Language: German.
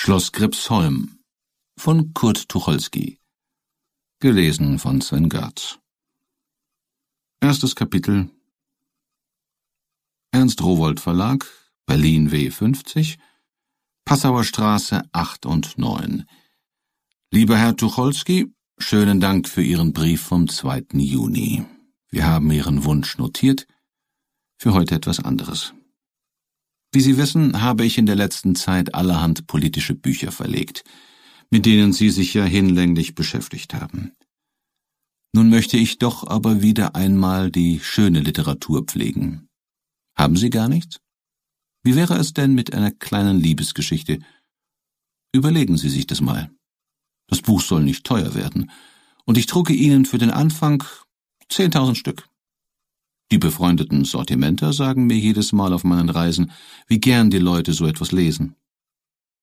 Schloss Gripsholm von Kurt Tucholsky. Gelesen von Sven Görtz. Erstes Kapitel. Ernst Rowohlt Verlag, Berlin W. 50, Passauer Straße 8 und 9. Lieber Herr Tucholsky, schönen Dank für Ihren Brief vom 2. Juni. Wir haben Ihren Wunsch notiert. Für heute etwas anderes. Wie Sie wissen, habe ich in der letzten Zeit allerhand politische Bücher verlegt, mit denen Sie sich ja hinlänglich beschäftigt haben. Nun möchte ich doch aber wieder einmal die schöne Literatur pflegen. Haben Sie gar nichts? Wie wäre es denn mit einer kleinen Liebesgeschichte? Überlegen Sie sich das mal. Das Buch soll nicht teuer werden, und ich drucke Ihnen für den Anfang 10.000 Stück. Die befreundeten Sortimenter sagen mir jedes Mal auf meinen Reisen, wie gern die Leute so etwas lesen.